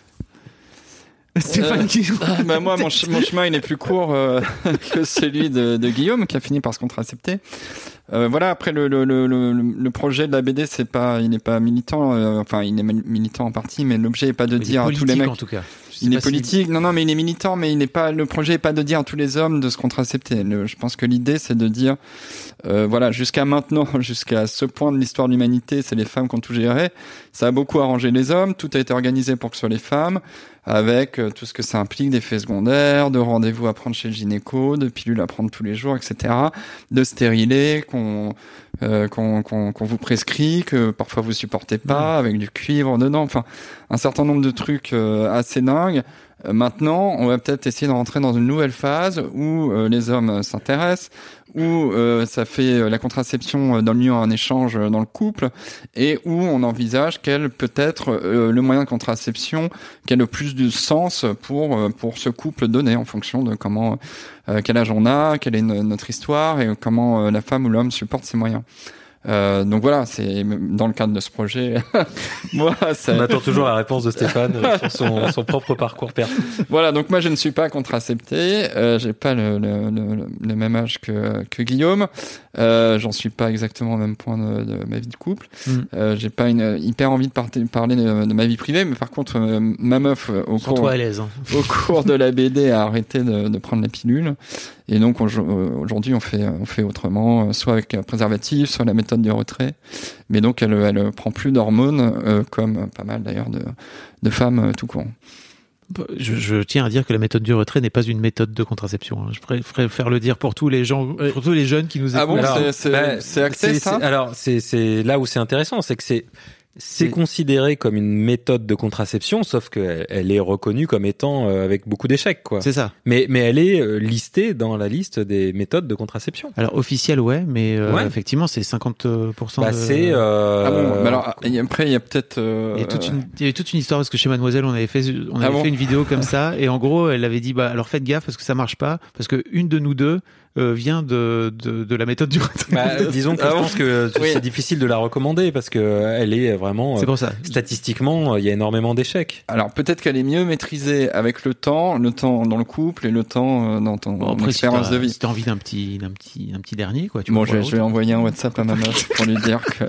Speaker 5: Stéphane
Speaker 2: moi, mon chemin, il est plus court que celui de Guillaume, qui a fini par se contracepter. Voilà, après, le projet de la BD, il n'est pas militant, il est militant en partie, mais l'objet n'est pas de dire à tous les mecs.
Speaker 5: En tout cas.
Speaker 2: Il est politique, non, mais il est militant, mais le projet est pas de dire à tous les hommes de se contracepter. Je pense que l'idée, c'est de dire, jusqu'à maintenant, jusqu'à ce point de l'histoire de l'humanité, c'est les femmes qui ont tout géré. Ça a beaucoup arrangé les hommes, tout a été organisé pour que ce soit les femmes, avec tout ce que ça implique, d'effets secondaires, de rendez-vous à prendre chez le gynéco, de pilules à prendre tous les jours, etc., de stérilés qu'on vous prescrit, que parfois vous supportez pas, avec du cuivre dedans, enfin un certain nombre de trucs assez dingues. Maintenant, on va peut-être essayer de rentrer dans une nouvelle phase où les hommes s'intéressent, où ça fait la contraception donne lieu à un échange dans le couple, et où on envisage quel peut être le moyen de contraception qui a le plus de sens pour ce couple donné, en fonction de comment quel âge on a, quelle est notre histoire et comment la femme ou l'homme supporte ses moyens. Donc voilà, c'est dans le cadre de ce projet.
Speaker 3: On attend toujours la réponse de Stéphane sur son propre parcours perso.
Speaker 2: Voilà, donc moi je ne suis pas contracepté, j'ai pas le même âge que Guillaume, j'en suis pas exactement au même point de ma vie de couple. J'ai pas hyper envie de parler de ma vie privée, mais par contre ma meuf au cours de la BD a arrêté de prendre la pilule. Et donc aujourd'hui on fait autrement, soit avec un préservatif, soit la méthode du retrait. Mais donc elle prend plus d'hormones, comme pas mal d'ailleurs de femmes tout court.
Speaker 5: Je tiens à dire que la méthode du retrait n'est pas une méthode de contraception. Je préfère le dire pour tous les gens, pour tous les jeunes qui nous écoutent.
Speaker 2: Ah bon, c'est axé ça ?
Speaker 3: Alors c'est là où c'est intéressant, c'est que c'est considéré comme une méthode de contraception, sauf qu'elle est reconnue comme étant avec beaucoup d'échecs, quoi.
Speaker 5: C'est ça.
Speaker 3: Mais elle est listée dans la liste des méthodes de contraception.
Speaker 5: Alors officielle, ouais, mais effectivement, c'est 50%.
Speaker 3: C'est.
Speaker 2: Ah bon. Mais alors après, il y a peut-être.
Speaker 5: Il y avait toute une histoire parce que chez Mademoiselle, on avait fait une vidéo comme ça, et en gros, elle avait dit, alors faites gaffe parce que ça marche pas, parce que une de nous deux vient de la méthode du retrait.
Speaker 3: Disons que je pense que c'est difficile de la recommander parce que elle est vraiment.
Speaker 5: C'est pour ça.
Speaker 3: Statistiquement, il y a énormément d'échecs.
Speaker 2: Alors peut-être qu'elle est mieux maîtrisée avec le temps dans le couple et le temps dans ton expérience de vie.
Speaker 5: Si t'as envie d'un petit dernier, quoi.
Speaker 2: Je vais envoyer un WhatsApp à ma meuf pour lui dire que.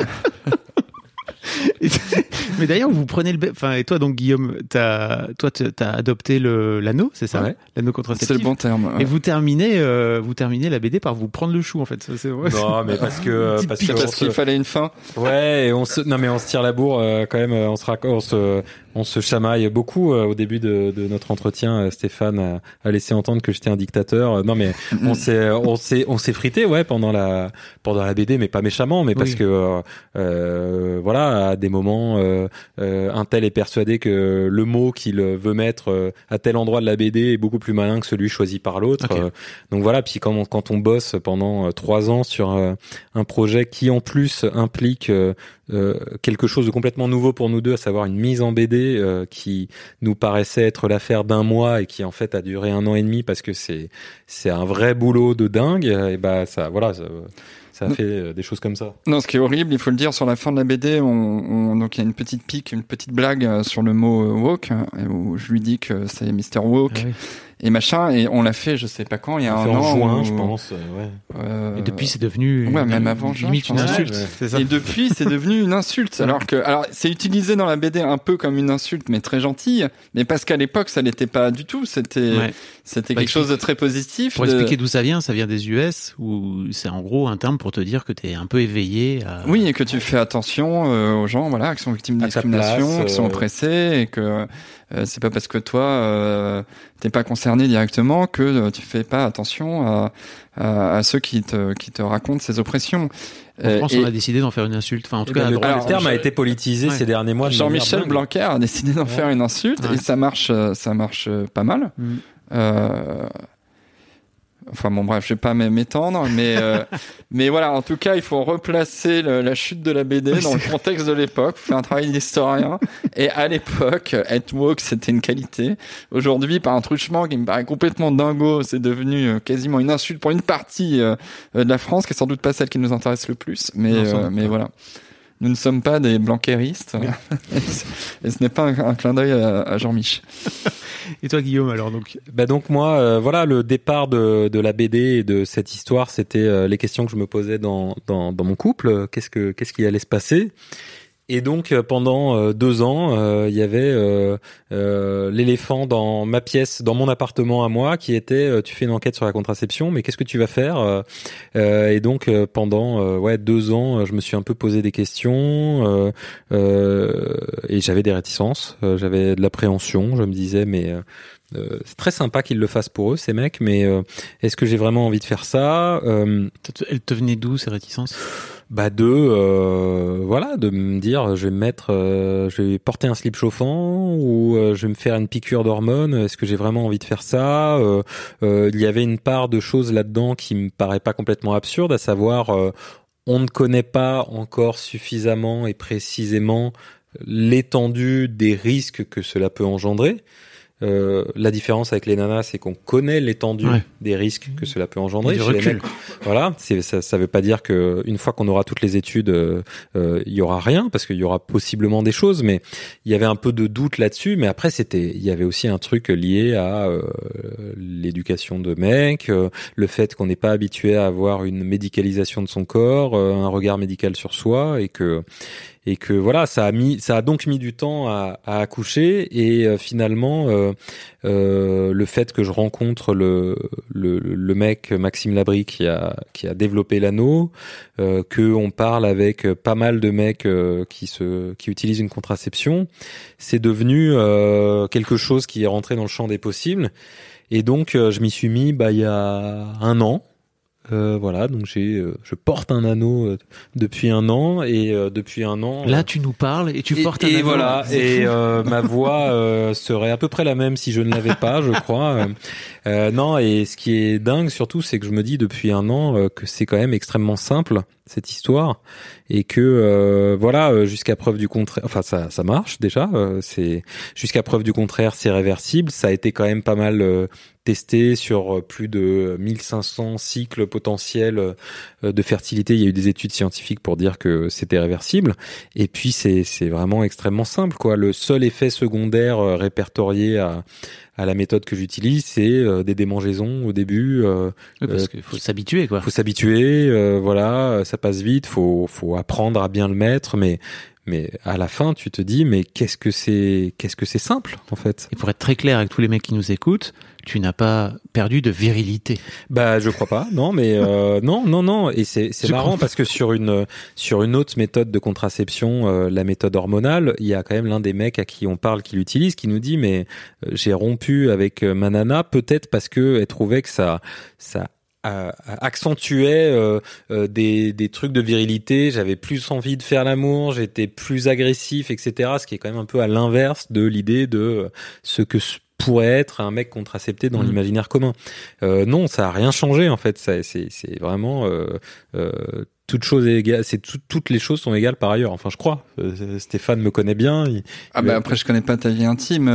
Speaker 5: Mais d'ailleurs, vous prenez et toi donc Guillaume, t'as adopté l'anneau, c'est ça,
Speaker 2: ouais.
Speaker 5: L'anneau contraceptif.
Speaker 2: C'est le bon terme. Ouais.
Speaker 5: Et vous terminez la BD par vous prendre le chou en fait. C'est vrai.
Speaker 3: Non, mais parce
Speaker 2: qu'il fallait une fin.
Speaker 3: Ouais, et on se tire la bourre quand même. On se chamaille beaucoup au début de notre entretien. Stéphane a laissé entendre que j'étais un dictateur. Non, mais on s'est frité, ouais, pendant la BD, mais pas méchamment, mais parce que voilà, à des moments, un tel est persuadé que le mot qu'il veut mettre à tel endroit de la BD est beaucoup plus malin que celui choisi par l'autre. Okay. Donc voilà, puis quand on bosse pendant 3 ans sur un projet qui en plus implique quelque chose de complètement nouveau pour nous deux, à savoir une mise en BD qui nous paraissait être l'affaire d'un mois et qui en fait a duré 1 an et demi parce que c'est un vrai boulot de dingue. Et ça a fait des choses comme ça.
Speaker 2: Non, ce qui est horrible, il faut le dire, sur la fin de la BD, donc il y a une petite pique, une petite blague sur le mot woke, où je lui dis que c'est Mr. Woke. Ah oui. Et machin, et on l'a fait, je sais pas quand, il y a un an.
Speaker 3: En juin, je pense, ouais.
Speaker 5: Et depuis, c'est devenu.
Speaker 2: Ouais, même avant,
Speaker 5: limite une insulte.
Speaker 2: Ouais.
Speaker 5: C'est ça.
Speaker 2: Et depuis, c'est devenu une insulte. Alors c'est utilisé dans la BD un peu comme une insulte, mais très gentille. Mais parce qu'à l'époque, ça l'était pas du tout. C'était quelque chose de très positif.
Speaker 5: Pour expliquer d'où ça vient des US, où c'est en gros un terme pour te dire que t'es un peu éveillé à.
Speaker 2: Oui, et que tu fais attention aux gens, voilà, qui sont victimes de discrimination, qui sont oppressés, et que c'est pas parce que toi t'es pas concerné directement que tu fais pas attention à ceux qui te racontent ces oppressions.
Speaker 5: En France, on a décidé d'en faire une insulte. Enfin, en tout cas,
Speaker 3: le terme a été politisé ces derniers mois.
Speaker 6: Jean-Michel Blanquer a décidé d'en faire une insulte et ça marche pas mal. Enfin bon bref, je vais pas m'étendre, mais voilà, en tout cas, il faut replacer la chute de la BD dans le contexte de l'époque, faire un travail d'historien. Et à l'époque, être woke, c'était une qualité. Aujourd'hui, par un truchement qui me paraît complètement dingo, c'est devenu quasiment une insulte pour une partie de la France, qui est sans doute pas celle qui nous intéresse le plus. Mais voilà. Nous ne sommes pas des blanqueristes. Et ce n'est pas un clin d'œil à Jean-Mich.
Speaker 5: Et toi, Guillaume, alors
Speaker 3: donc moi, voilà, le départ de la BD et de cette histoire, c'était les questions que je me posais dans mon couple. Qu'est-ce qui allait se passer? Et donc pendant 2 ans, il y avait l'éléphant dans ma pièce, dans mon appartement à moi, qui était tu fais une enquête sur la contraception, mais qu'est-ce que tu vas faire? Et donc pendant 2 ans, je me suis un peu posé des questions et j'avais des réticences, j'avais de l'appréhension. Je me disais mais c'est très sympa qu'ils le fassent pour eux, ces mecs, mais est-ce que j'ai vraiment envie de faire ça?
Speaker 5: Elle te venait d'où, ces réticences?
Speaker 3: De me dire je vais porter un slip chauffant ou je vais me faire une piqûre d'hormones, est-ce que j'ai vraiment envie de faire ça? Il y avait une part de choses là-dedans qui me paraît pas complètement absurde, à savoir on ne connaît pas encore suffisamment et précisément l'étendue des risques que cela peut engendrer. La différence avec les nanas, c'est qu'on connaît l'étendue des risques que cela peut engendrer chez les mecs. Voilà, ça veut pas dire que une fois qu'on aura toutes les études, il y aura rien, parce qu'il y aura possiblement des choses, mais il y avait un peu de doute là-dessus. Mais après, il y avait aussi un truc lié à l'éducation de mecs, le fait qu'on n'est pas habitué à avoir une médicalisation de son corps, un regard médical sur soi, et que voilà, ça a donc mis du temps à accoucher, et finalement le fait que je rencontre le mec Maxime Labrie qui a développé l'anneau, que on parle avec pas mal de mecs qui utilisent une contraception, c'est devenu quelque chose qui est rentré dans le champ des possibles, et donc je m'y suis mis il y a 1 an. Voilà, donc je porte un anneau depuis 1 an, et depuis 1 an.
Speaker 5: Là, tu nous parles et tu portes un anneau.
Speaker 3: Et voilà, et ma voix serait à peu près la même si je ne l'avais pas, je crois. Non, et ce qui est dingue surtout, c'est que je me dis depuis 1 an que c'est quand même extrêmement simple cette histoire, et que jusqu'à preuve du contraire, enfin ça marche déjà. C'est jusqu'à preuve du contraire, c'est réversible. Ça a été quand même pas mal testé sur plus de 1500 cycles potentiels de fertilité. Il y a eu des études scientifiques pour dire que c'était réversible. Et puis c'est vraiment extrêmement simple, quoi. Le seul effet secondaire répertorié à la méthode que j'utilise, c'est des démangeaisons au début.
Speaker 5: Parce qu'il faut s'habituer, quoi.
Speaker 3: Faut s'habituer, voilà, ça passe vite. Faut apprendre à bien le mettre, mais à la fin, tu te dis, mais qu'est-ce que c'est simple, en fait.
Speaker 5: Et pour être très clair avec tous les mecs qui nous écoutent, tu n'as pas perdu de virilité.
Speaker 3: Je crois pas, non, mais non. Et c'est marrant parce que sur une autre méthode de contraception, la méthode hormonale, il y a quand même l'un des mecs à qui on parle qui l'utilise, qui nous dit, mais j'ai rompu avec ma nana, peut-être parce que elle trouvait que ça accentuait des trucs de virilité, j'avais plus envie de faire l'amour, j'étais plus agressif, etc. Ce qui est quand même un peu à l'inverse de l'idée de ce que pourrait être un mec contracepté dans l'imaginaire commun. Non, ça a rien changé en fait. C'est vraiment toute chose est égale. Toutes les choses sont égales par ailleurs. Enfin, je crois. Stéphane me connaît bien.
Speaker 6: Après, je connais pas ta vie intime.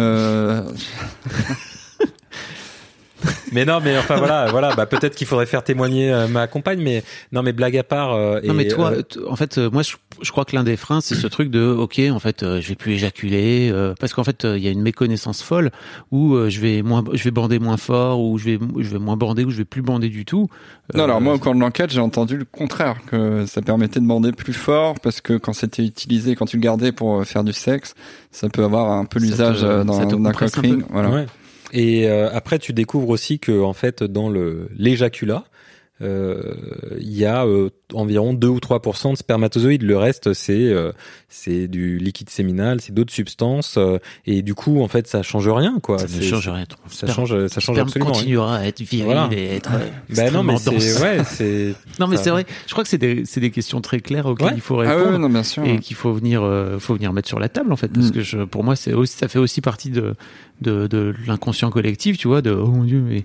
Speaker 3: Mais non, mais enfin voilà, peut-être qu'il faudrait faire témoigner ma compagne, mais non, mais blague à part.
Speaker 5: Non, mais toi, en fait, moi, je crois que l'un des freins, c'est ce truc de, ok, en fait, je vais plus éjaculer, parce qu'en fait, il y a une méconnaissance folle où je vais bander moins fort, ou je vais moins bander, ou je vais plus bander du tout.
Speaker 6: Non, alors moi, au cours de l'enquête, j'ai entendu le contraire, que ça permettait de bander plus fort, parce que quand c'était utilisé, quand tu le gardais pour faire du sexe, ça peut avoir un peu l'usage d'un cock ring, voilà.
Speaker 3: Ouais. Et après, tu découvres aussi que en fait, dans l'éjaculat, il y a environ 2 ou 3% de spermatozoïdes. Le reste, c'est du liquide séminal, c'est d'autres substances, et du coup, en fait, ça change rien, quoi.
Speaker 5: Ça ne change rien.
Speaker 3: Ça change absolument rien.
Speaker 5: Continuera à être viril et être
Speaker 3: non, mais
Speaker 5: dense. Non, mais
Speaker 3: ça...
Speaker 5: c'est vrai. Je crois que c'est des questions très claires auxquelles il faut répondre.
Speaker 6: Non, bien sûr.
Speaker 5: Et qu'il faut venir mettre sur la table, en fait, parce que pour moi, ça fait aussi partie de l'inconscient collectif, tu vois, oh mon Dieu, mais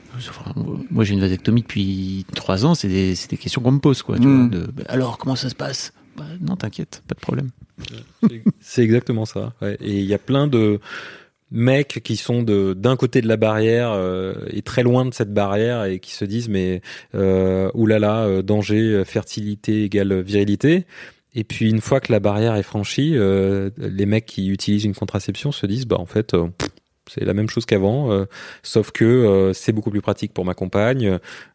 Speaker 5: moi j'ai une vasectomie depuis 3 ans, c'est des questions qu'on me pose, quoi, tu vois, alors comment ça se passe? Non, t'inquiète, pas de problème.
Speaker 3: C'est exactement ça. Ouais. Et il y a plein de mecs qui sont d'un côté de la barrière et très loin de cette barrière et qui se disent mais oulala, danger, fertilité égale virilité. Et puis une fois que la barrière est franchie, les mecs qui utilisent une contraception se disent en fait c'est la même chose qu'avant, sauf que c'est beaucoup plus pratique pour ma compagne,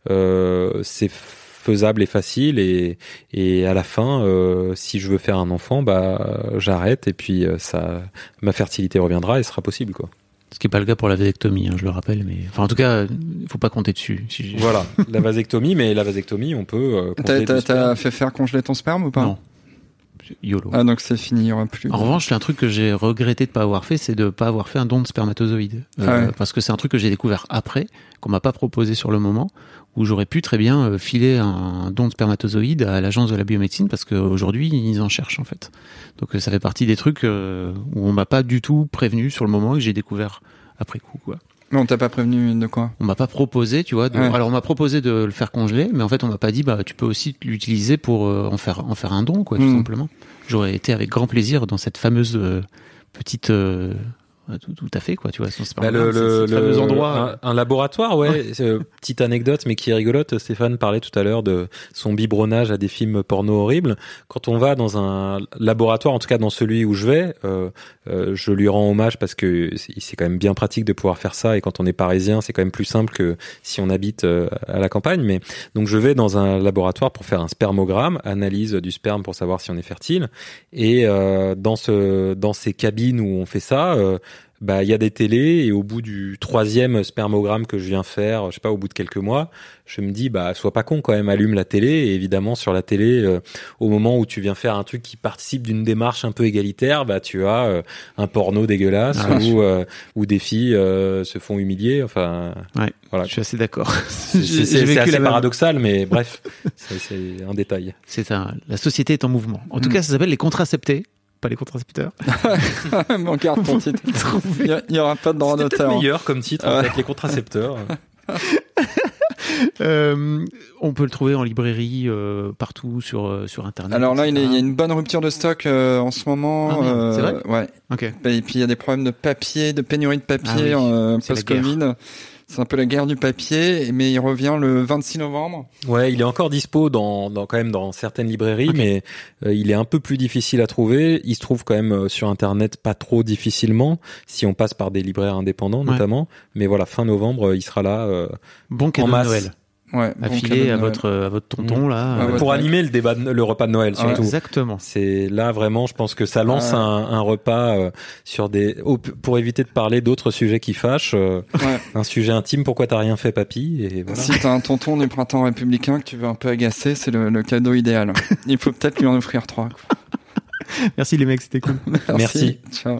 Speaker 3: c'est faisable et facile, et à la fin, si je veux faire un enfant, j'arrête, et puis ma fertilité reviendra et ce sera possible, quoi.
Speaker 5: Ce qui n'est pas le cas pour la vasectomie, je le rappelle, mais en tout cas, il faut pas compter dessus.
Speaker 3: Voilà, la vasectomie, on peut.
Speaker 6: T'as fait faire congeler ton sperme ou pas?
Speaker 5: Non. YOLO.
Speaker 6: Ah, donc c'est fini, il n'y aura plus.
Speaker 5: En revanche, un truc que j'ai regretté de pas avoir fait, c'est de pas avoir fait un don de spermatozoïdes. Parce que c'est un truc que j'ai découvert après, qu'on m'a pas proposé sur le moment, où j'aurais pu très bien filer un don de spermatozoïdes à l'agence de la biomédecine, parce qu'aujourd'hui, ils en cherchent, en fait. Donc ça fait partie des trucs où on m'a pas du tout prévenu sur le moment, et que j'ai découvert après coup, quoi.
Speaker 6: Mais on t'a pas prévenu de quoi?
Speaker 5: On m'a pas proposé, tu vois. Alors on m'a proposé de le faire congeler, mais en fait on m'a pas dit tu peux aussi l'utiliser pour en faire un don, quoi, tout simplement. J'aurais été avec grand plaisir dans cette fameuse petite tout à fait, quoi, tu vois, c'est le fameux endroit.
Speaker 3: Un laboratoire, petite anecdote, mais qui est rigolote. Stéphane parlait tout à l'heure de son biberonnage à des films porno horribles. Quand on va dans un laboratoire, en tout cas dans celui où je vais, je lui rends hommage parce que c'est quand même bien pratique de pouvoir faire ça, et quand on est parisien, c'est quand même plus simple que si on habite à la campagne. Mais donc je vais dans un laboratoire pour faire un spermogramme, analyse du sperme pour savoir si on est fertile, et dans ces cabines où on fait ça, il y a des télés, et au bout du 3e spermogramme que je viens faire, je sais pas, au bout de quelques mois, je me dis sois pas con quand même, allume la télé. Et évidemment sur la télé, au moment où tu viens faire un truc qui participe d'une démarche un peu égalitaire, tu as un porno dégueulasse où des filles se font humilier, enfin voilà.
Speaker 5: Je suis assez d'accord.
Speaker 3: C'est assez paradoxal, mais bref, c'est un détail.
Speaker 5: La société est en mouvement. En tout cas, ça s'appelle les contraceptés, pas les contracepteurs.
Speaker 6: On garde ton titre. Il n'y aura pas de droit d'auteur.
Speaker 3: C'est peut-être meilleur comme titre, en fait, les contracepteurs.
Speaker 5: On peut le trouver en librairie partout sur internet.
Speaker 6: Alors là, il y a une bonne rupture de stock en ce moment.
Speaker 5: C'est vrai ?
Speaker 6: Ouais.
Speaker 5: Okay.
Speaker 6: Et puis il y a des problèmes de papier, de pénurie de papier post-Covid. C'est un peu la guerre du papier, mais il revient le 26 novembre.
Speaker 3: Ouais, il est encore dispo quand même dans certaines librairies, mais il est un peu plus difficile à trouver. Il se trouve quand même sur internet pas trop difficilement, si on passe par des libraires indépendants notamment. Mais voilà, fin novembre, il sera là.
Speaker 5: Bon cadeau de Noël.
Speaker 6: Ouais,
Speaker 5: affilé à votre tonton là.
Speaker 3: Pour animer le repas de Noël surtout.
Speaker 5: Exactement.
Speaker 3: C'est là vraiment, je pense que ça lance un repas pour éviter de parler d'autres sujets qui fâchent. Un sujet intime, pourquoi t'as rien fait, papy, et voilà.
Speaker 6: Si t'as un tonton du printemps républicain que tu veux un peu agacer, c'est le cadeau idéal. Il faut peut-être lui en offrir 3.
Speaker 5: Merci les mecs, c'était cool.
Speaker 3: Merci.
Speaker 6: Ciao.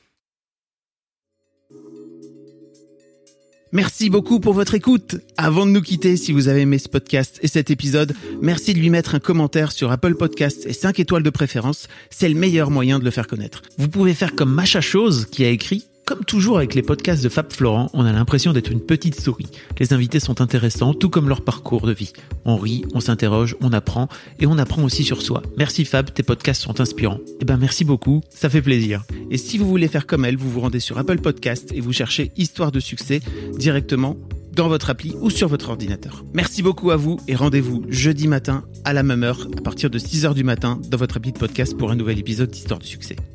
Speaker 5: Merci beaucoup pour votre écoute. Avant de nous quitter, si vous avez aimé ce podcast et cet épisode, merci de lui mettre un commentaire sur Apple Podcasts et 5 étoiles de préférence. C'est le meilleur moyen de le faire connaître. Vous pouvez faire comme Macha Chose qui a écrit: comme toujours avec les podcasts de Fab Florent, on a l'impression d'être une petite souris. Les invités sont intéressants, tout comme leur parcours de vie. On rit, on s'interroge, on apprend, et on apprend aussi sur soi. Merci Fab, tes podcasts sont inspirants. Merci beaucoup, ça fait plaisir. Et si vous voulez faire comme elle, vous vous rendez sur Apple Podcasts et vous cherchez Histoire de succès directement dans votre appli ou sur votre ordinateur. Merci beaucoup à vous et rendez-vous jeudi matin à la même heure à partir de 6h du matin dans votre appli de podcast pour un nouvel épisode d'Histoire de succès.